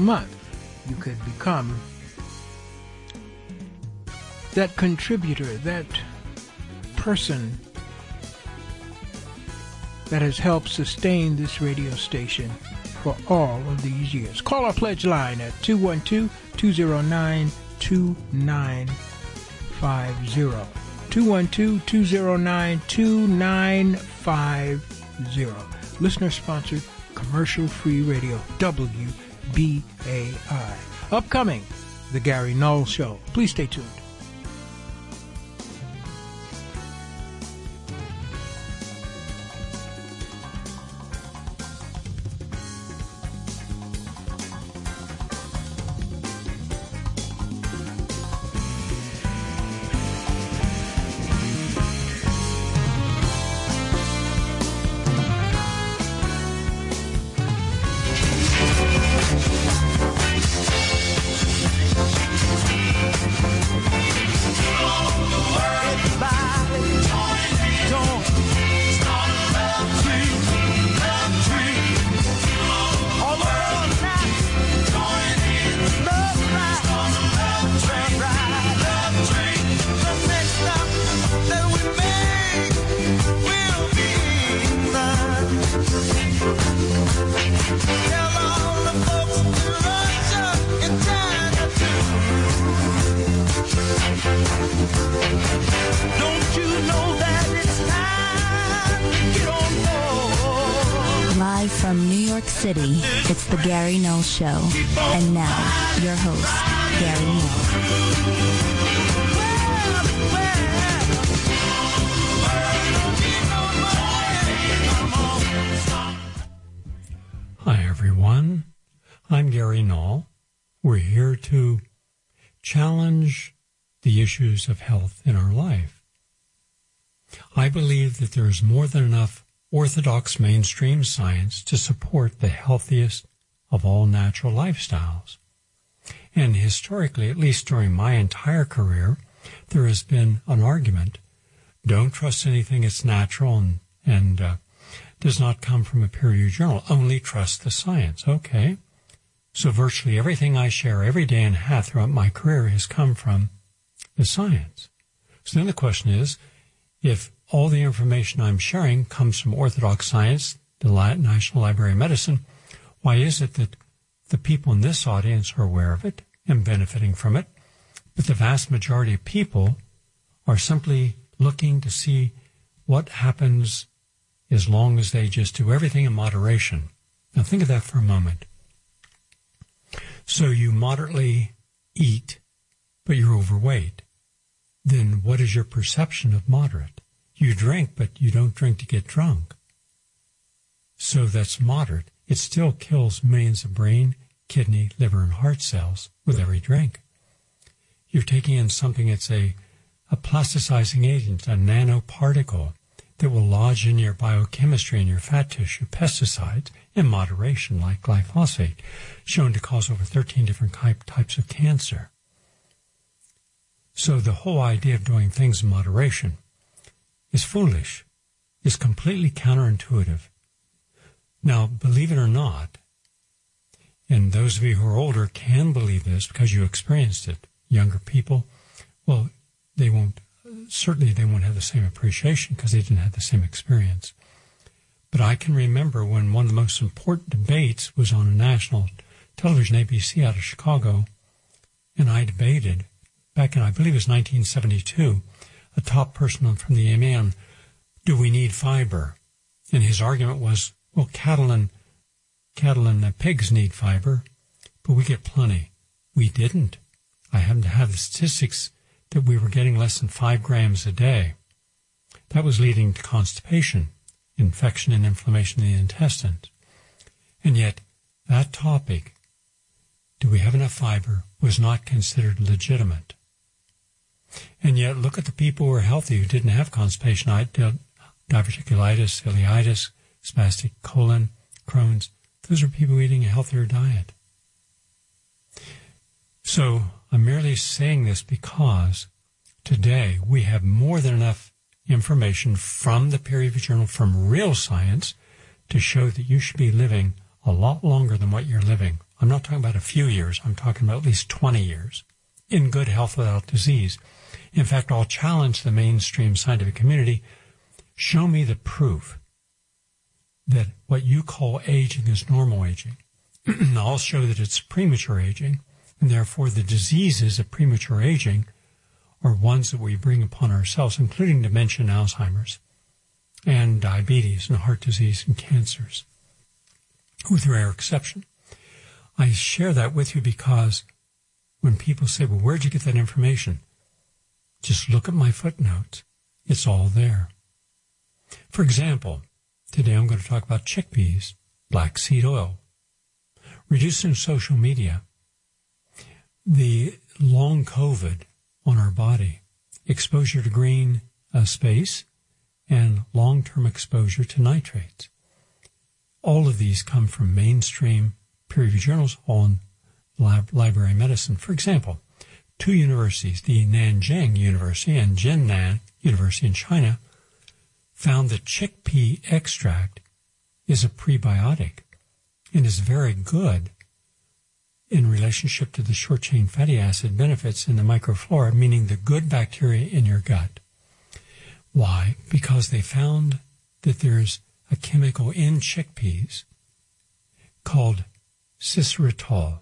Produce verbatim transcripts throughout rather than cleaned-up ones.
month, you could become that contributor, that person that has helped sustain this radio station for all of these years. Call our pledge line at two one two, two zero nine, two nine five zero. two one two, two zero nine, two nine five zero. Listener-sponsored, commercial-free radio, W B A I. Upcoming, The Gary Null Show. Please stay tuned. City, it's the Gary Null Show. And now, your host, Gary Null. Hi, everyone. I'm Gary Null. We're here to challenge the issues of health in our life. I believe that there is more than enough orthodox mainstream science to support the healthiest of all natural lifestyles. And historically, at least during my entire career, there has been an argument, don't trust anything that's natural and, and uh, does not come from a peer-reviewed journal, only trust the science. Okay, so virtually everything I share every day and have throughout my career has come from the science. So then the question is, if all the information I'm sharing comes from orthodox science, the National Library of Medicine, why is it that the people in this audience are aware of it and benefiting from it, but the vast majority of people are simply looking to see what happens as long as they just do everything in moderation? Now think of that for a moment. So you moderately eat, but you're overweight. Then what is your perception of moderate? You drink, but you don't drink to get drunk. So that's moderate. It still kills millions of brain, kidney, liver, and heart cells with every drink. You're taking in something that's a, a plasticizing agent, a nanoparticle that will lodge in your biochemistry and your fat tissue, pesticides in moderation like glyphosate, shown to cause over thirteen different types of cancer. So the whole idea of doing things in moderation is foolish, is completely counterintuitive. Now, believe it or not, and those of you who are older can believe this because you experienced it. Younger people, well, they won't, certainly they won't have the same appreciation because they didn't have the same experience. But I can remember when one of the most important debates was on a national television, A B C out of Chicago, and I debated, back in, I believe it was nineteen seventy-two, a top person from the A M A on, do we need fiber? And his argument was, well, cattle and, cattle and uh, pigs need fiber, but we get plenty. We didn't. I happen to have the statistics that we were getting less than five grams a day. That was leading to constipation, infection and inflammation in the intestines. And yet, that topic, do we have enough fiber, was not considered legitimate. And yet, look at the people who are healthy who didn't have constipation, diverticulitis, ileitis, spastic colon, Crohn's. Those are people eating a healthier diet. So, I'm merely saying this because today we have more than enough information from the peer-reviewed journal, from real science, to show that you should be living a lot longer than what you're living. I'm not talking about a few years. I'm talking about at least twenty years in good health without disease. In fact, I'll challenge the mainstream scientific community. Show me the proof that what you call aging is normal aging. I'll show that it's premature aging, and therefore the diseases of premature aging are ones that we bring upon ourselves, including dementia and Alzheimer's, and diabetes and heart disease and cancers, with rare exception. I share that with you because when people say, well, where'd you get that information? Just look at my footnotes. It's all there. For example, today I'm going to talk about chickpeas, black seed oil, reducing social media, the long COVID on our body, exposure to green uh, space, and long-term exposure to nitrates. All of these come from mainstream peer-reviewed journals on lab, library medicine. For example, two universities, the Nanjing University and Jinan University in China, found that chickpea extract is a prebiotic and is very good in relationship to the short-chain fatty acid benefits in the microflora, meaning the good bacteria in your gut. Why? Because they found that there's a chemical in chickpeas called sesquiterol,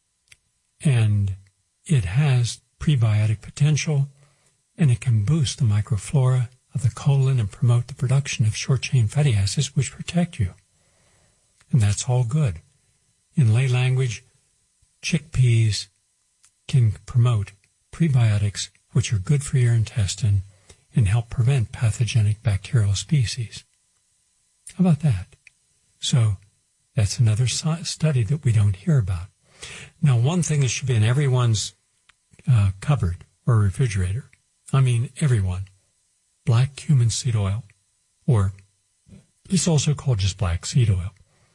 and it has prebiotic potential, and it can boost the microflora of the colon and promote the production of short-chain fatty acids, which protect you. And that's all good. In lay language, chickpeas can promote prebiotics, which are good for your intestine and help prevent pathogenic bacterial species. How about that? So that's another study that we don't hear about. Now, one thing that should be in everyone's uh, cupboard or refrigerator, I mean everyone, black cumin seed oil, or it's also called just black seed oil.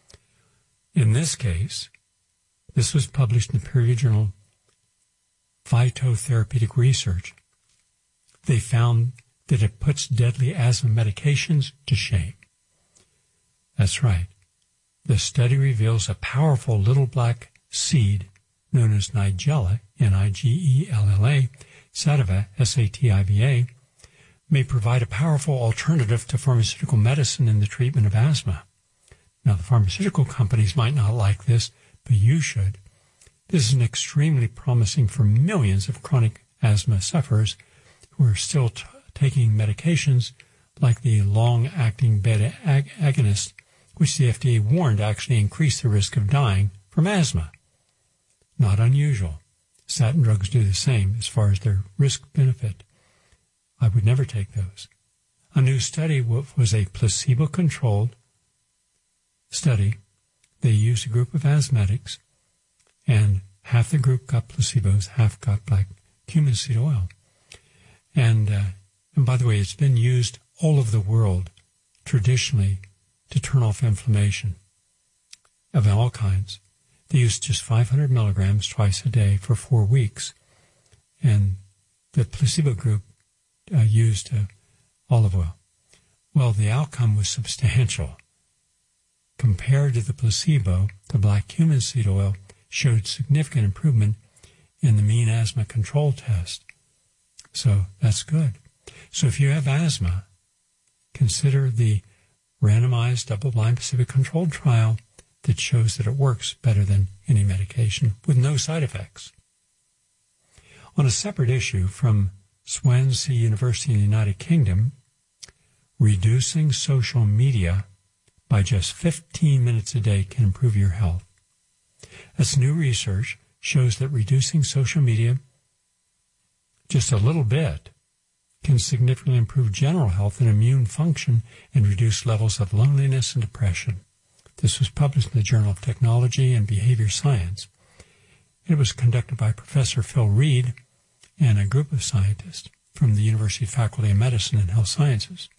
In this case, this was published in the peer-reviewed journal Phytotherapeutic Research. They found that it puts deadly asthma medications to shame. That's right. The study reveals a powerful little black seed known as Nigella, N I G E L L A, sativa, S A T I V A, may provide a powerful alternative to pharmaceutical medicine in the treatment of asthma. Now, the pharmaceutical companies might not like this, but you should. This is an extremely promising for millions of chronic asthma sufferers who are still t- taking medications like the long-acting beta ag- agonist, which the F D A warned actually increased the risk of dying from asthma. Not unusual. Statin drugs do the same as far as their risk-benefit. I would never take those. A new study was a placebo-controlled study. They used a group of asthmatics, and half the group got placebos, half got black cumin seed oil. And, uh, and by the way, it's been used all over the world traditionally to turn off inflammation of all kinds. They used just five hundred milligrams twice a day for four weeks. And the placebo group uh, used uh, olive oil. Well, the outcome was substantial. Compared to the placebo, the black cumin seed oil showed significant improvement in the mean asthma control test. So that's good. So if you have asthma, consider the randomized double-blind placebo-controlled trial that shows that it works better than any medication with no side effects. On a separate issue from Swansea University in the United Kingdom, reducing social media by just fifteen minutes a day can improve your health. As new research shows that reducing social media just a little bit can significantly improve general health and immune function and reduce levels of loneliness and depression. This was published in the Journal of Technology and Behavior Science. It was conducted by Professor Phil Reed and a group of scientists from the University Faculty of Medicine and Health Sciences.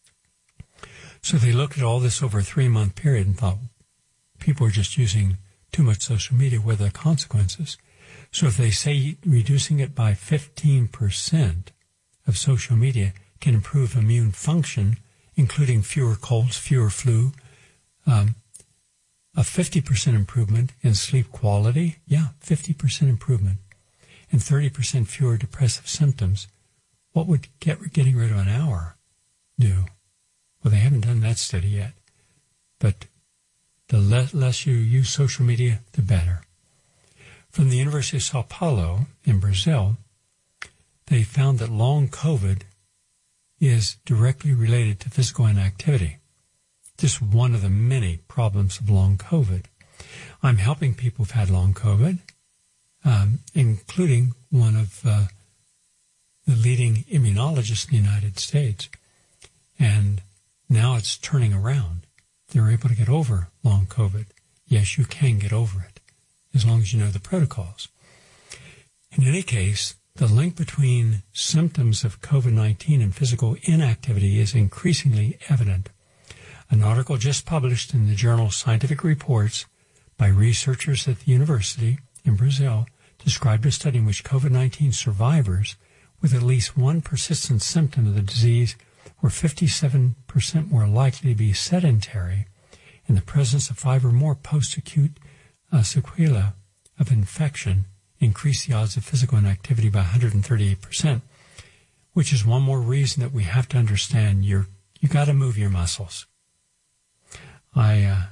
So they looked at all this over a three-month period and thought, people are just using too much social media. What are the consequences? So if they say reducing it by fifteen percent of social media can improve immune function, including fewer colds, fewer flu, um, a fifty percent improvement in sleep quality. Yeah, fifty percent improvement. And thirty percent fewer depressive symptoms. What would get, getting rid of an hour do? Well, they haven't done that study yet. But the less, less you use social media, the better. From the University of Sao Paulo in Brazil, they found that long COVID is directly related to physical inactivity. Just one of the many problems of long COVID. I'm helping people who've had long COVID, um, including one of uh, the leading immunologists in the United States. And now it's turning around. They're able to get over long COVID. Yes, you can get over it, as long as you know the protocols. In any case, the link between symptoms of COVID nineteen and physical inactivity is increasingly evident. An article just published in the journal Scientific Reports by researchers at the university in Brazil described a study in which COVID nineteen survivors with at least one persistent symptom of the disease were fifty-seven percent more likely to be sedentary in the presence of five or more post-acute uh, sequelae of infection, increased the odds of physical inactivity by one hundred thirty-eight percent, which is one more reason that we have to understand you're, you got to move your muscles. I uh,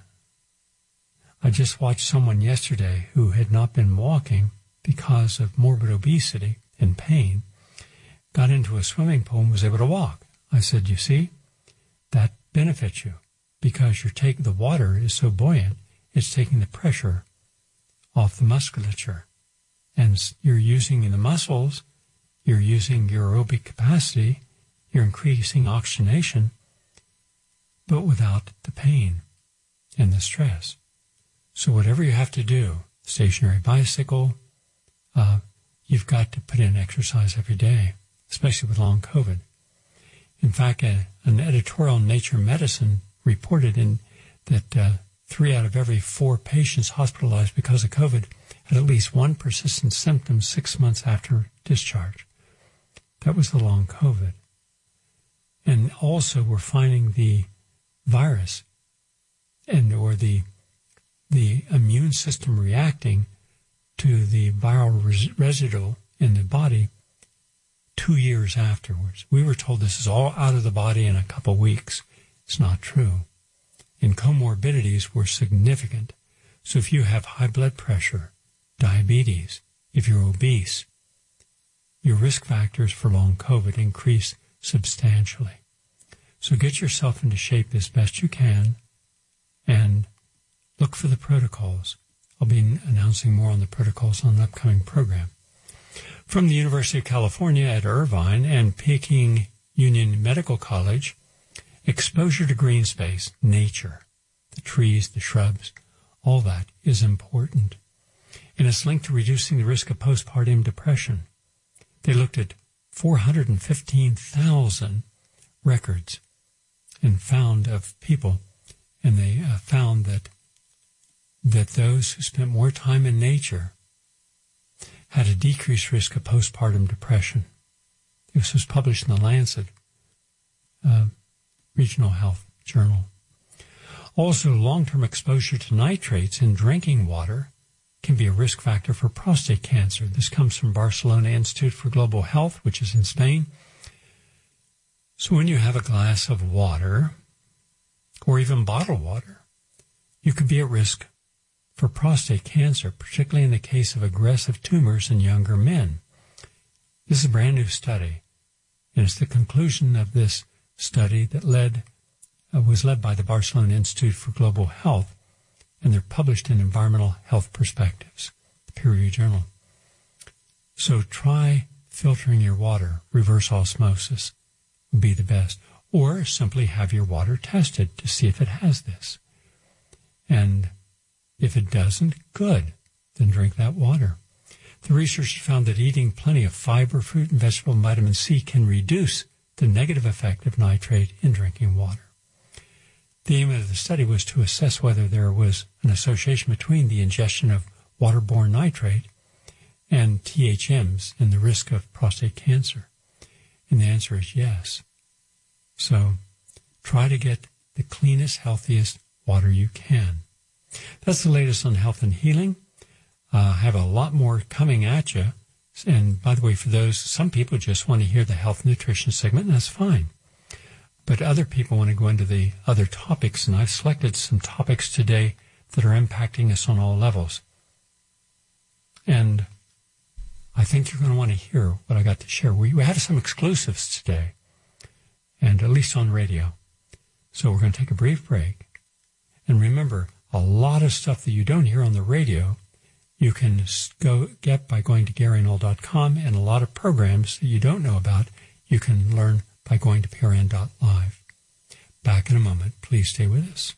I just watched someone yesterday who had not been walking because of morbid obesity and pain, got into a swimming pool and was able to walk. I said, you see, that benefits you because you're taking, the water is so buoyant, it's taking the pressure off the musculature. And you're using the muscles, you're using your aerobic capacity, you're increasing oxygenation, but without the pain and the stress. So whatever you have to do, stationary bicycle, uh, you've got to put in exercise every day, especially with long COVID. In fact, a, an editorial in Nature Medicine reported in that uh, three out of every four patients hospitalized because of COVID had at least one persistent symptom six months after discharge. That was the long COVID. And also we're finding the virus and or the the immune system reacting to the viral res- residue in the body two years afterwards. We were told this is all out of the body in a couple weeks. It's not true. And comorbidities were significant. So if you have high blood pressure, diabetes, if you're obese, your risk factors for long COVID increase substantially. So get yourself into shape as best you can and look for the protocols. I'll be announcing more on the protocols on an upcoming program. From the University of California at Irvine and Peking Union Medical College, exposure to green space, nature, the trees, the shrubs, all that is important. And it's linked to reducing the risk of postpartum depression. They looked at four hundred fifteen thousand records and found of people, and they uh, found that that those who spent more time in nature had a decreased risk of postpartum depression. This was published in the Lancet uh, Regional Health Journal. Also, long-term exposure to nitrates in drinking water can be a risk factor for prostate cancer. This comes from Barcelona Institute for Global Health, which is in Spain. So when you have a glass of water, or even bottled water, you could be at risk for prostate cancer, particularly in the case of aggressive tumors in younger men. This is a brand new study, and it's the conclusion of this study that led uh, was led by the Barcelona Institute for Global Health, and they're published in Environmental Health Perspectives, the peer-reviewed journal. So try filtering your water. Reverse osmosis would be the best. Or simply have your water tested to see if it has this. And if it doesn't, good. Then drink that water. The researchers found that eating plenty of fiber, fruit, and vegetable and vitamin C can reduce the negative effect of nitrate in drinking water. The aim of the study was to assess whether there was an association between the ingestion of waterborne nitrate and T H Ms and the risk of prostate cancer. And the answer is yes. So try to get the cleanest, healthiest water you can. That's the latest on health and healing. Uh, I have a lot more coming at you. And by the way, for those, some people just want to hear the health nutrition segment, and that's fine. But other people want to go into the other topics, and I've selected some topics today that are impacting us on all levels. And I think you're going to want to hear what I got to share. We, we have some exclusives today, and at least on radio. So we're going to take a brief break. And remember, a lot of stuff that you don't hear on the radio, you can go get by going to Gary Null dot com, and a lot of programs that you don't know about, you can learn by going to P R N dot live. Back in a moment. Please stay with us.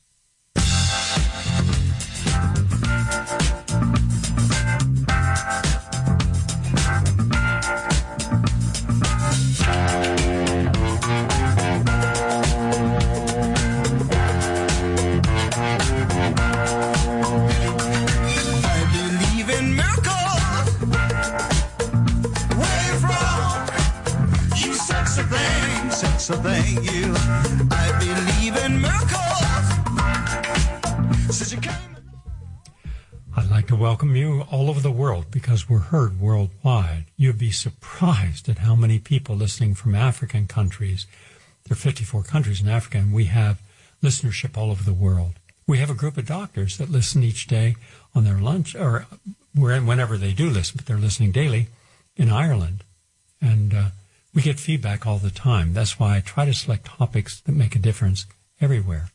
So thank you. I believe in miracles. Since you came. I'd like to welcome you all over the world because we're heard worldwide. You'd be surprised at how many people listening from African countries. There are fifty-four countries in Africa, and we have listenership all over the world. We have a group of doctors that listen each day on their lunch, or whenever they do listen, but they're listening daily in Ireland. And uh, we get feedback all the time. That's why I try to select topics that make a difference everywhere.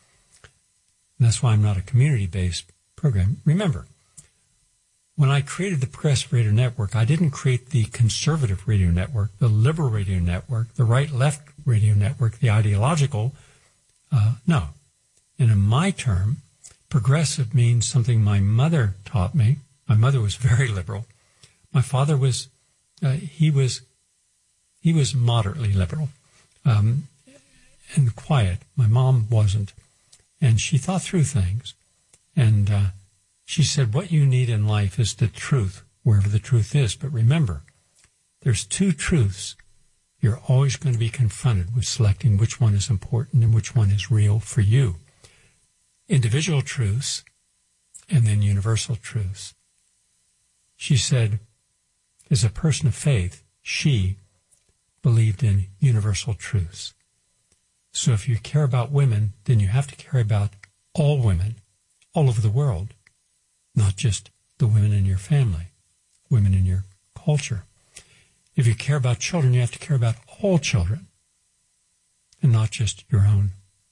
And that's why I'm not a community-based program. Remember, when I created the Progressive Radio Network, I didn't create the conservative radio network, the liberal radio network, the right-left radio network, the ideological. Uh, no. And in my term, progressive means something my mother taught me. My mother was very liberal. My father was, uh, he was He was moderately liberal um, and quiet. My mom wasn't. And she thought through things. And uh, she said, what you need in life is the truth, wherever the truth is. But remember, there's two truths. You're always going to be confronted with selecting which one is important and which one is real for you. Individual truths and then universal truths. She said, as a person of faith, she believed in universal truths. So if you care about women, then you have to care about all women all over the world, not just the women in your family, women in your culture. If you care about children, you have to care about all children and not just your own.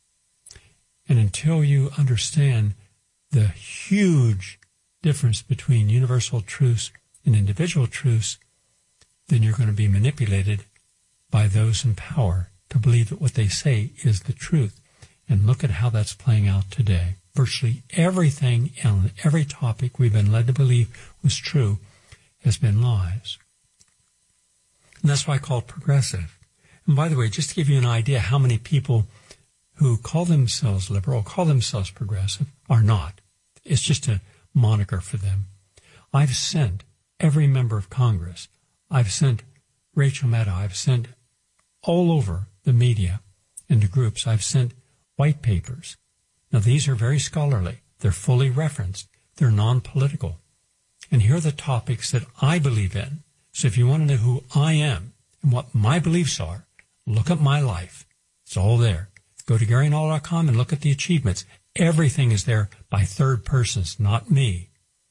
And until you understand the huge difference between universal truths and individual truths, then you're going to be manipulated by those in power to believe that what they say is the truth. And look at how that's playing out today. Virtually everything on every topic we've been led to believe was true has been lies. And that's why I call it progressive. And by the way, just to give you an idea how many people who call themselves liberal, call themselves progressive, are not. It's just a moniker for them. I've sent every member of Congress. I've sent Rachel Maddow. I've sent all over the media and the groups. I've sent white papers. Now, these are very scholarly. They're fully referenced. They're non-political. And here are the topics that I believe in. So if you want to know who I am and what my beliefs are, look at my life. It's all there. Go to Gary Null dot com and look at the achievements. Everything is there by third persons, not me.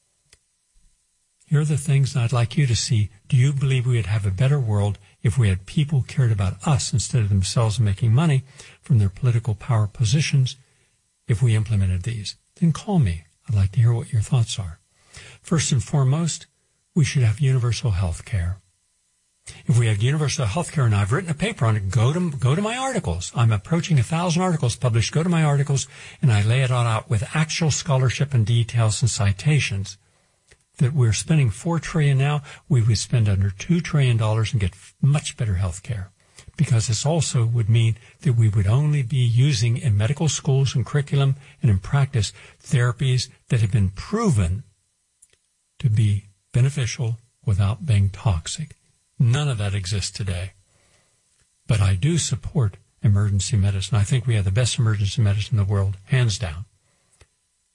Here are the things that I'd like you to see. Do you believe we would have a better world if we had people who cared about us instead of themselves making money from their political power positions if we implemented these? Then call me. I'd like to hear what your thoughts are. First and foremost, we should have universal health care. If we have universal health care, and I've written a paper on it, go to, go to my articles. I'm approaching a thousand articles published. Go to my articles, and I lay it all out with actual scholarship and details and citations. That we're spending four trillion dollars now, we would spend under two trillion dollars and get much better health care. Because this also would mean that we would only be using in medical schools and curriculum and in practice therapies that have been proven to be beneficial without being toxic. None of that exists today. But I do support emergency medicine. I think we have the best emergency medicine in the world, hands down.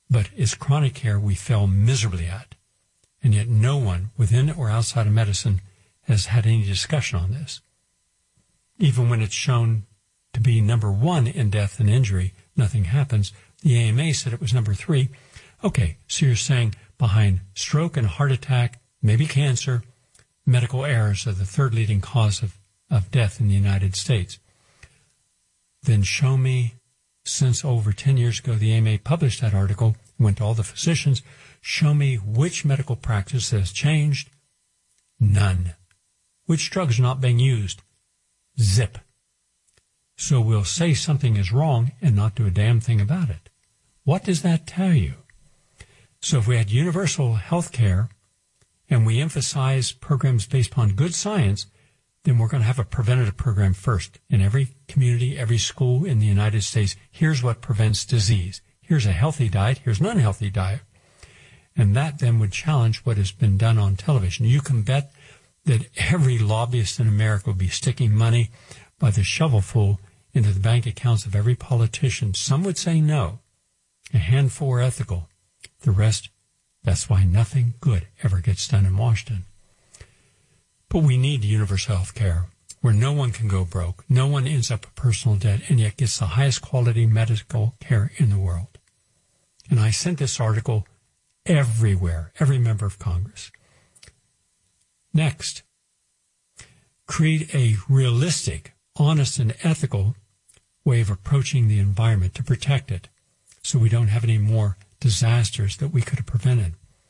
but it's chronic care we fail miserably at. And yet no one within or outside of medicine has had any discussion on this. Even when it's shown to be number one in death and injury, nothing happens. The A M A said it was number three. Okay, so you're saying behind stroke and heart attack, maybe cancer, medical errors are the third leading cause of, of death in the United States. Then show me, since over ten years ago the A M A published that article, went to all the physicians, show me which medical practice has changed. None. Which drugs are not being used? Zip. So we'll say something is wrong and not do a damn thing about it. What does that tell you? So if we had universal health care and we emphasize programs based upon good science, then we're going to have a preventative program first in every community, every school in the United States. Here's what prevents disease. Here's a healthy diet. Here's an unhealthy diet. And that then would challenge what has been done on television. You can bet that every lobbyist in America will be sticking money by the shovelful into the bank accounts of every politician. Some would say no. A handful are ethical. The rest, that's why nothing good ever gets done in Washington. But we need universal health care where no one can go broke, no one ends up with personal debt, and yet gets the highest quality medical care in the world. And I sent this article everywhere, every member of Congress. Next, create a realistic, honest, and ethical way of approaching the environment to protect it so we don't have any more disasters that we could have prevented.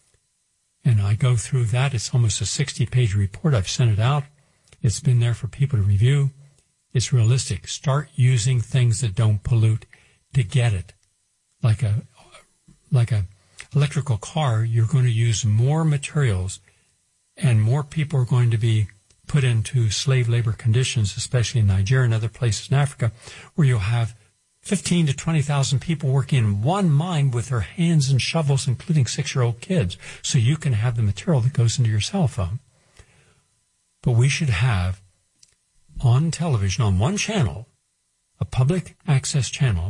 And I go through that. It's almost a sixty-page report. I've sent it out. It's been there for people to review. It's realistic. Start using things that don't pollute to get it. Like a, like a electrical car, you're going to use more materials and more people are going to be put into slave labor conditions, especially in Nigeria and other places in Africa, where you'll have fifteen to twenty thousand people working in one mine with their hands and shovels, including six-year-old kids, so you can have the material that goes into your cell phone. But we should have on television, on one channel, a public access channel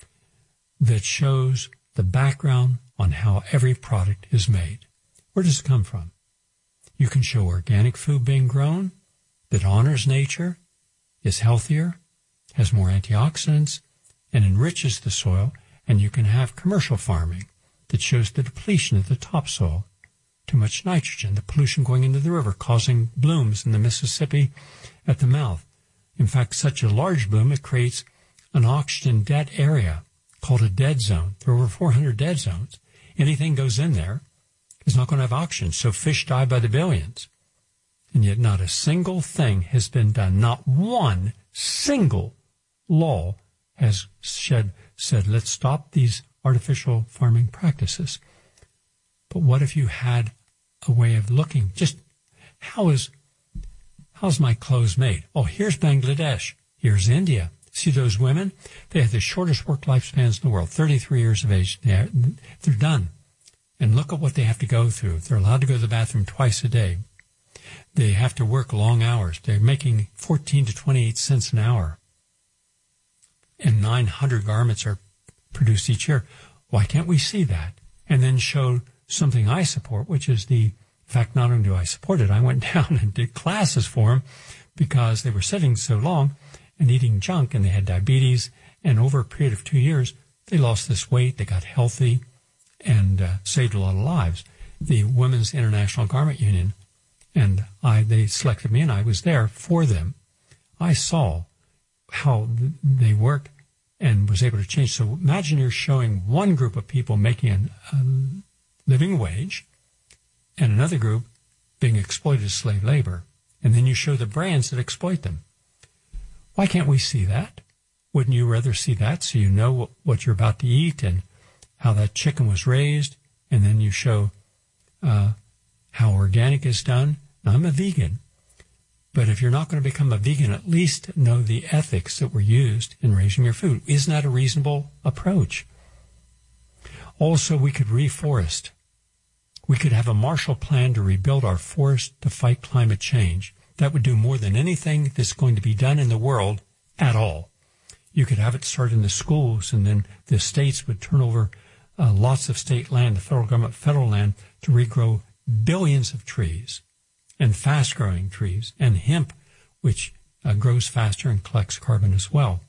that shows the background on how every product is made. Where does it come from? You can show organic food being grown that honors nature, is healthier, has more antioxidants, and enriches the soil, and you can have commercial farming that shows the depletion of the topsoil, too much nitrogen, the pollution going into the river, causing blooms in the Mississippi at the mouth. In fact, such a large bloom, it creates an oxygen dead area called a dead zone. There are over four hundred dead zones. Anything goes in there is not going to have oxygen, so fish die by the billions. And yet not a single thing has been done. Not one single law has shed, said, let's stop these artificial farming practices. But what if you had a way of looking, just how is, how's my clothes made? Oh, here's Bangladesh. Here's India. See those women? They have the shortest work lifespans in the world, thirty-three years of age. They're, they're done. And look at what they have to go through. They're allowed to go to the bathroom twice a day. They have to work long hours. They're making fourteen to twenty-eight cents an hour. And nine hundred garments are produced each year. Why can't we see that? And then show something I support, which is the, in fact, not only do I support it, I went down and did classes for them because they were sitting so long and eating junk, and they had diabetes, and over a period of two years, they lost this weight, they got healthy, and uh, saved a lot of lives. The Women's International Garment Union, and I, they selected me, and I was there for them. I saw how th- they work and was able to change. So imagine you're showing one group of people making an, a living wage and another group being exploited as slave labor, and then you show the brands that exploit them. Why can't we see that? Wouldn't you rather see that so you know what, what you're about to eat and how that chicken was raised, and then you show uh, how organic is done? Now, I'm a vegan, but if you're not going to become a vegan, at least know the ethics that were used in raising your food. Isn't that a reasonable approach? Also, we could reforest. We could have a Marshall Plan to rebuild our forest to fight climate change. That would do more than anything that's going to be done in the world at all. You could have it start in the schools, and then the states would turn over uh, lots of state land, the federal government, federal land, to regrow billions of trees and fast-growing trees and hemp, which uh, grows faster and collects carbon as well.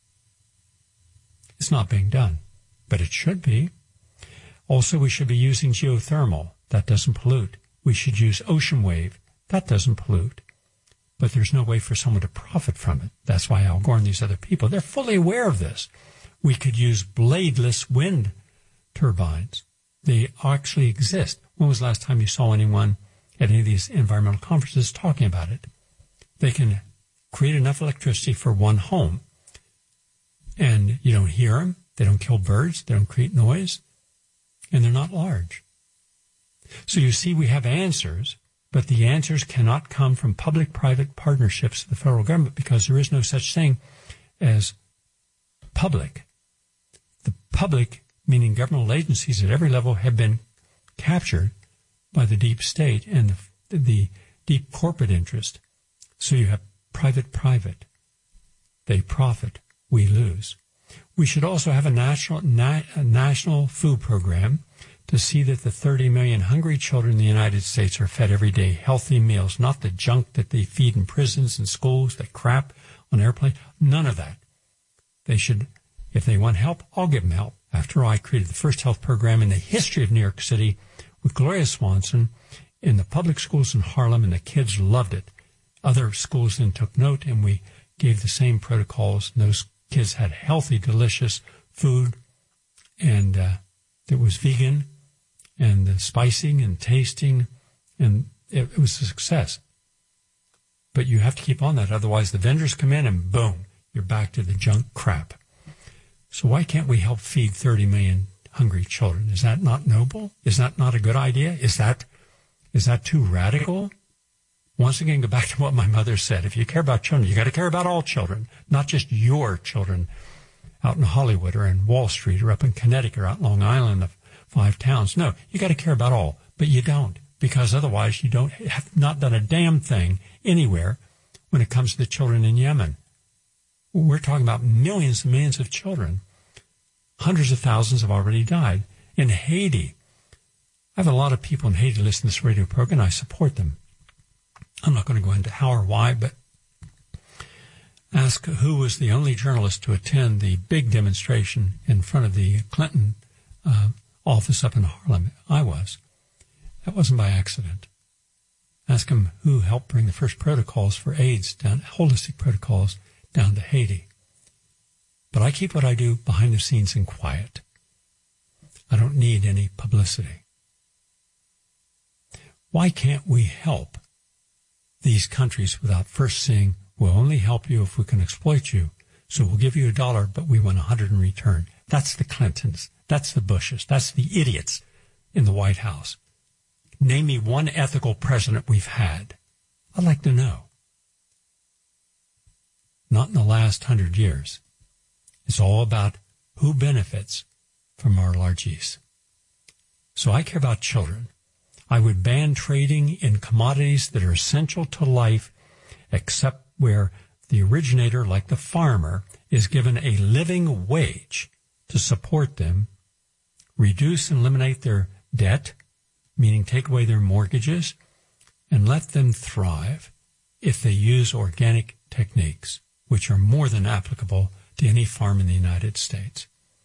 It's not being done, but it should be. Also, we should be using geothermal. That doesn't pollute. We should use ocean wave. That doesn't pollute. But there's no way for someone to profit from it. That's why Al Gore and these other people, they're fully aware of this. We could use bladeless wind turbines. They actually exist. When was the last time you saw anyone at any of these environmental conferences talking about it? They can create enough electricity for one home. And you don't hear them. They don't kill birds. They don't create noise. And they're not large. So you see, we have answers, but the answers cannot come from public-private partnerships of the federal government because there is no such thing as public. The public, meaning governmental agencies at every level, have been captured by the deep state and the, the deep corporate interest. So you have private-private. They profit. We lose. We should also have a national, na- a national food program to see that the thirty million hungry children in the United States are fed every day healthy meals, not the junk that they feed in prisons and schools, that crap on airplanes. None of that. They should, if they want help, I'll give them help. After all, I created the first health program in the history of New York City with Gloria Swanson in the public schools in Harlem, and the kids loved it. Other schools then took note, and we gave the same protocols, and those kids had healthy, delicious food, and uh, it was vegan, and the spicing and tasting, and it, it was a success. But you have to keep on that, otherwise the vendors come in and boom, you're back to the junk crap. So why can't we help feed thirty million hungry children? Is that not noble? Is that not a good idea? Is that is that too radical? Once again, go back to what my mother said. If you care about children, you got to care about all children, not just your children out in Hollywood or in Wall Street or up in Connecticut or out Long Island, the five towns. No, you got to care about all, but you don't, because otherwise you don't have not done a damn thing anywhere when it comes to the children in Yemen. We're talking about millions and millions of children. Hundreds of thousands have already died. In Haiti, I have a lot of people in Haiti listen to this radio program, and I support them. I'm not going to go into how or why, but ask who was the only journalist to attend the big demonstration in front of the Clinton uh, office up in Harlem. I was. That wasn't by accident. Ask him who helped bring the first protocols for AIDS down, holistic protocols down to Haiti. But I keep what I do behind the scenes in quiet. I don't need any publicity. Why can't we help these countries without first saying, we'll only help you if we can exploit you, so we'll give you a dollar, but we want a hundred in return? That's the Clintons. That's the Bushes. That's the idiots in the White House. Name me one ethical president we've had. I'd like to know. Not in the last hundred years. It's all about who benefits from our largesse. So I care about children. I would ban trading in commodities that are essential to life, except where the originator, like the farmer, is given a living wage to support them, reduce and eliminate their debt, meaning take away their mortgages, and let them thrive if they use organic techniques, which are more than applicable to any farm in the United States.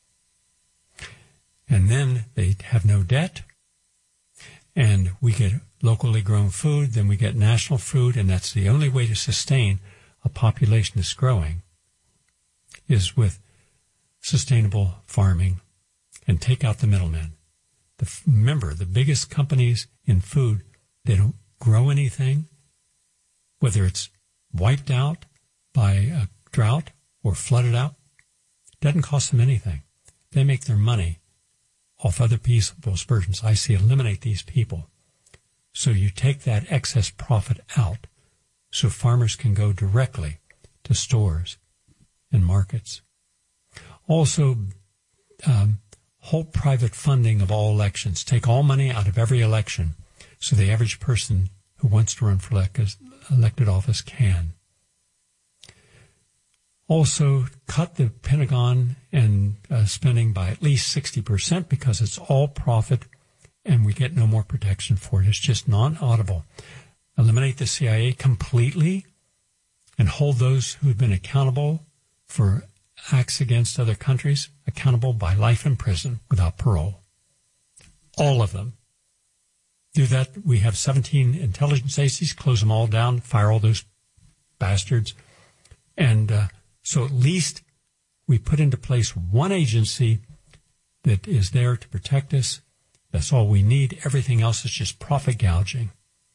And then they have no debt, and we get locally grown food, then we get national food, and that's the only way to sustain a population that's growing, is with sustainable farming and take out the middlemen. The, remember, the biggest companies in food, they don't grow anything, whether it's wiped out by a drought or flooded out. It doesn't cost them anything. They make their money off other people's burdens. I say eliminate these people. So you take that excess profit out so farmers can go directly to stores and markets. Also, um, halt private funding of all elections. Take all money out of every election so the average person who wants to run for elected office can. Also, cut the Pentagon and uh, spending by at least sixty percent because it's all profit and we get no more protection for it. It's just non-audible. Eliminate the C I A completely and hold those who've been accountable for acts against other countries accountable by life in prison without parole. All of them. Do that. We have seventeen intelligence agencies. Close them all down. Fire all those bastards. And uh, so at least we put into place one agency that is there to protect us. That's all we need. Everything else is just profit gouging.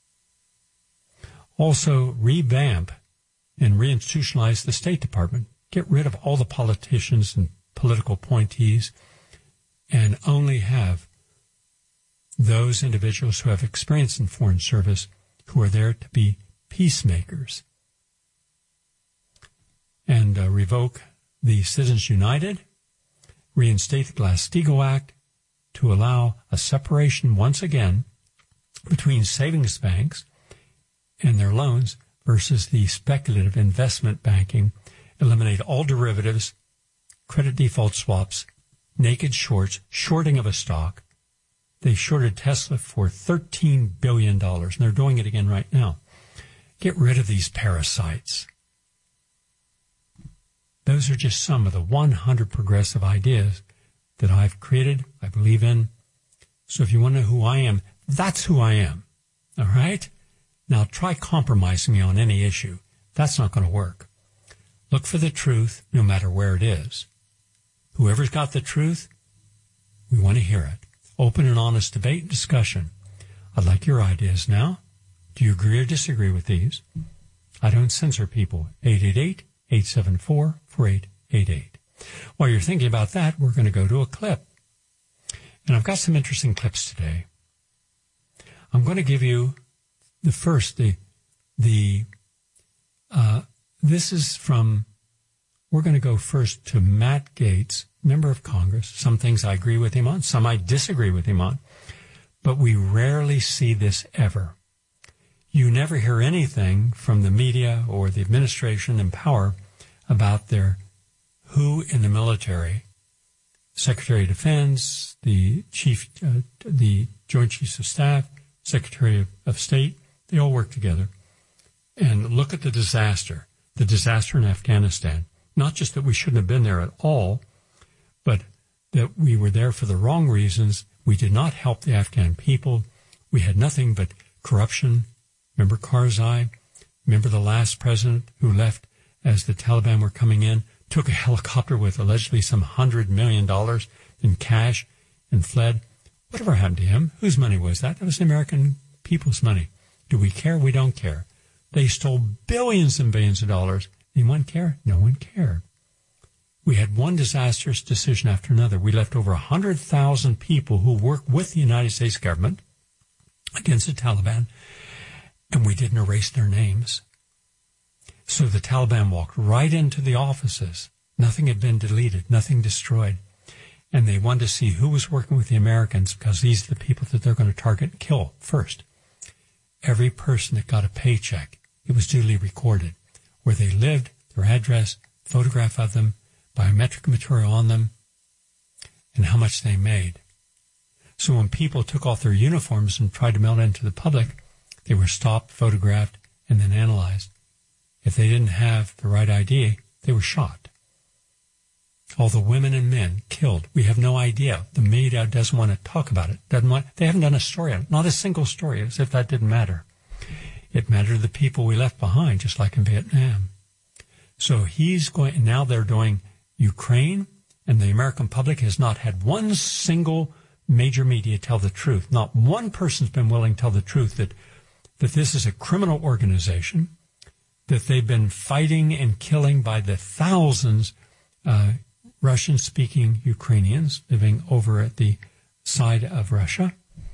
Also, revamp and reinstitutionalize the State Department. Get rid of all the politicians and political appointees and only have those individuals who have experience in foreign service who are there to be peacemakers. And uh, revoke the Citizens United, reinstate the Glass-Steagall Act to allow a separation once again between savings banks and their loans versus the speculative investment banking. Eliminate all derivatives, credit default swaps, naked shorts, shorting of a stock. They shorted Tesla for thirteen billion dollars, and they're doing it again right now. Get rid of these parasites. Those are just some of the one hundred progressive ideas that I've created, I believe in. So if you want to know who I am, that's who I am. All right? Now try compromising me on any issue. That's not going to work. Look for the truth no matter where it is. Whoever's got the truth, we want to hear it. Open and honest debate and discussion. I'd like your ideas now. Do you agree or disagree with these? I don't censor people. eight eight eight, eight seven four, four eight eight eight. While you're thinking about that, we're going to go to a clip. And I've got some interesting clips today. I'm going to give you the first, the, the, uh, this is from, we're going to go first to Matt Gaetz, member of Congress. Some things I agree with him on, some I disagree with him on. But we rarely see this ever. You never hear anything from the media or the administration in power about their who in the military, Secretary of Defense, the chief, uh, the Joint Chiefs of Staff, Secretary of, of State, they all work together. And look at the disaster, the disaster in Afghanistan. Not just that we shouldn't have been there at all, but that we were there for the wrong reasons. We did not help the Afghan people. We had nothing but corruption. Remember Karzai? Remember the last president who left as the Taliban were coming in, took a helicopter with allegedly some hundred million dollars in cash and fled? Whatever happened to him? Whose money was that? That was the American people's money. Do we care? We don't care. They stole billions and billions of dollars. Anyone care? No one cared. We had one disastrous decision after another. We left over one hundred thousand people who worked with the United States government against the Taliban, and we didn't erase their names. So the Taliban walked right into the offices. Nothing had been deleted, nothing destroyed. And they wanted to see who was working with the Americans because these are the people that they're going to target and kill first. Every person that got a paycheck, it was duly recorded. Where they lived, their address, photograph of them, biometric material on them, and how much they made. So when people took off their uniforms and tried to melt into the public, they were stopped, photographed, and then analyzed. If they didn't have the right I D, they were shot. All the women and men killed. We have no idea. The media doesn't want to talk about it. Doesn't want, they haven't done a story on it. Not a single story, as if that didn't matter. It mattered to the people we left behind, just like in Vietnam. So he's going, now they're doing Ukraine, and the American public has not had one single major media tell the truth. Not one person's been willing to tell the truth that, that this is a criminal organization, that they've been fighting and killing by the thousands uh, Russian-speaking Ukrainians living over at the side of Russia,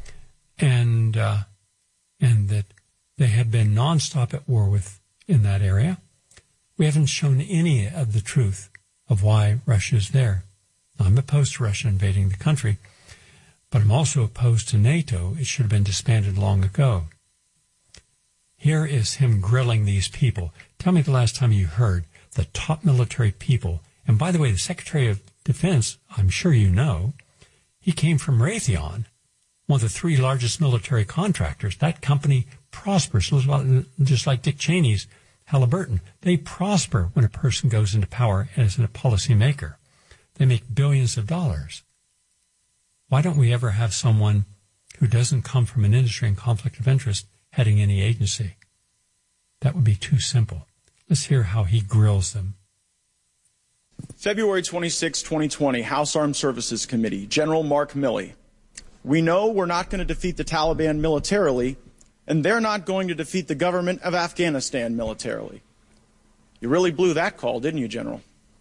and uh, and that they have been nonstop at war with in that area. We haven't shown any of the truth of why Russia is there. I'm opposed to Russia invading the country, but I'm also opposed to NATO. It should have been disbanded long ago. Here is him grilling these people. Tell me the last time you heard the top military people. And by the way, the Secretary of Defense, I'm sure you know, he came from Raytheon, one of the three largest military contractors. That company prospers, just like Dick Cheney's Halliburton. They prosper when a person goes into power as a policymaker. They make billions of dollars. Why don't we ever have someone who doesn't come from an industry and conflict of interest heading any agency? That would be too simple. Let's hear how he grills them. February twenty-sixth, twenty twenty, House Armed Services Committee, General Mark Milley. We know we're not going to defeat the Taliban militarily, and they're not going to defeat the government of Afghanistan militarily. You really blew that call, didn't you, General?